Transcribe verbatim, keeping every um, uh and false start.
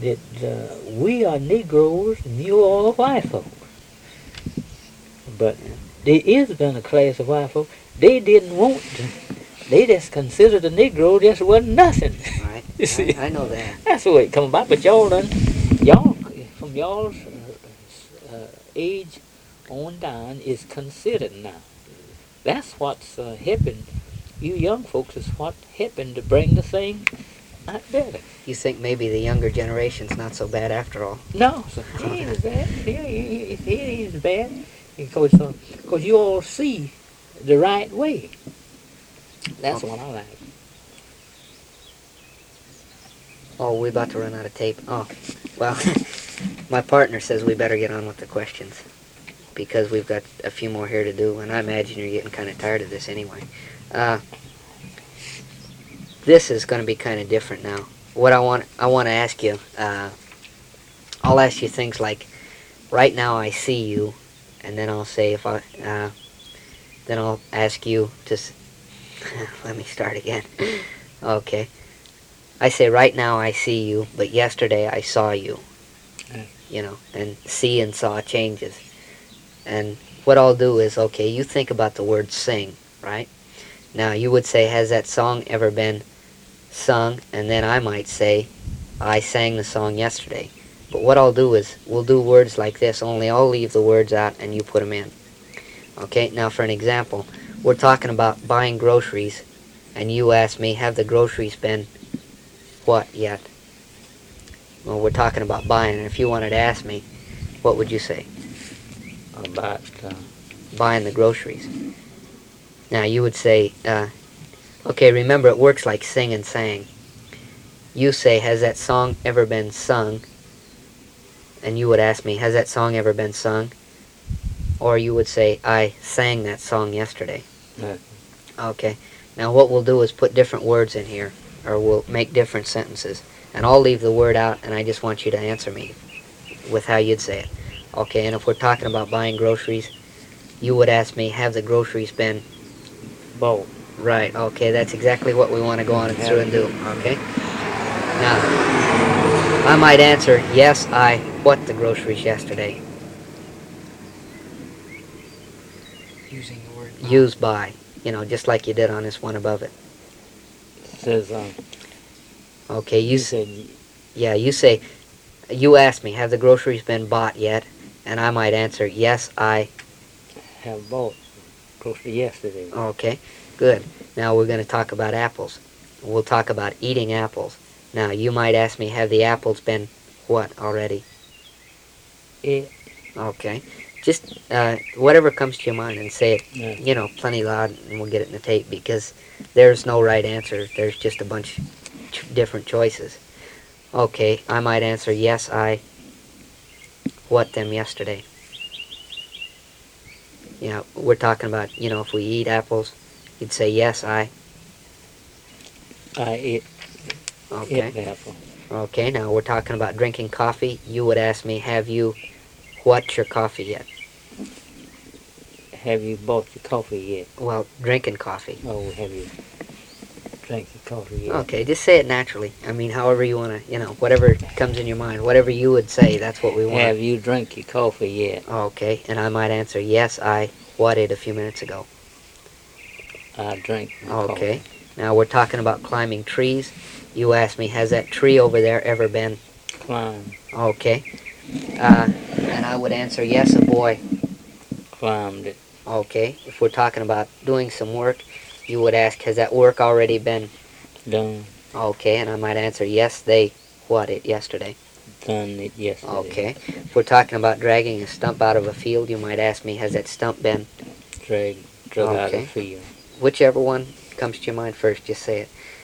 that uh, we are Negroes and you all are white folks. But there is been a class of white folks. They didn't want to. They just considered the Negro just wasn't nothing. Right. You see, I, I know that. that's the way it come about. But y'all done, y'all from y'all's uh, uh, age on down is considered now. That's what's uh, helping you young folks is what helping to bring the thing out better. You think maybe the younger generation's not so bad after all? No, sir. He ain't as bad. He, he, he ain't as bad. Because uh, cause you all see the right way. That's Oh. what I like. Oh, we about to run out of tape. Oh, well, my partner says we better get on with the questions because we've got a few more here to do, and I imagine you're getting kind of tired of this anyway. Uh, this is going to be kind of different now. What I want, I want to ask you, uh, I'll ask you things like, right now I see you, and then I'll say if I, uh, then I'll ask you to, s- let me start again. Okay. I say right now I see you, but yesterday I saw you. Mm. You know, and see and saw changes. And what I'll do is, okay, you think about the word sing, right? Now you would say, has that song ever been sung? And then I might say, I sang the song yesterday. But what I'll do is, we'll do words like this, only I'll leave the words out and you put them in. Okay, now for an example, we're talking about buying groceries, and you ask me, have the groceries been what yet? Well, we're talking about buying, and if you wanted to ask me, what would you say? About uh, Buying the groceries. Now, you would say, uh, okay, remember, it works like sing and sang. You say, has that song ever been sung? And you would ask me, has that song ever been sung? Or you would say, I sang that song yesterday. uh, Okay. Now, what we'll do is put different words in here, or we'll make different sentences. And I'll leave the word out, and I just want you to answer me with how you'd say it. Okay, and if we're talking about buying groceries, you would ask me, have the groceries been... both. Right, okay, that's exactly what we want to go on and through and do, okay? Now, I might answer, yes, I bought the groceries yesterday. Using the word buy. Use by, you know, just like you did on this one above it. Says um, Okay, you, you s- said yeah, you say, you ask me, have the groceries been bought yet? And I might answer, yes, I... have bought grocery yesterday. Okay, good. Now we're going to talk about apples. We'll talk about eating apples. Now, you might ask me, have the apples been what already? It, Okay. Just uh, whatever comes to your mind and say it, yeah. you know, plenty loud, and we'll get it in the tape, because there's no right answer. There's just a bunch ch- different choices. Okay, I might answer, yes, I what them yesterday. You know, we're talking about, you know, if we eat apples, you'd say, yes, I. I ate, Okay. ate the apple. Okay, now we're talking about drinking coffee. You would ask me, have you what your coffee yet? Have you bought your coffee yet? Well, drinking coffee. Oh, have you drank your coffee yet? Okay, just say it naturally. I mean, however you want to, you know, whatever comes in your mind, whatever you would say, that's what we want. Have you drank your coffee yet? Okay, and I might answer, yes, I what it a few minutes ago. I drank my Okay, coffee. now we're talking about climbing trees. You asked me, has that tree over there ever been? Climb, Okay, uh, and I would answer, yes, a boy. climbed it. Okay, if we're talking about doing some work, you would ask, has that work already been? Done, Okay, and I might answer, yes, they what it yesterday. done it yesterday. Okay, if we're talking about dragging a stump out of a field, you might ask me, has that stump been? Drag, drug out of Okay. the field. Whichever one comes to your mind first, just say it.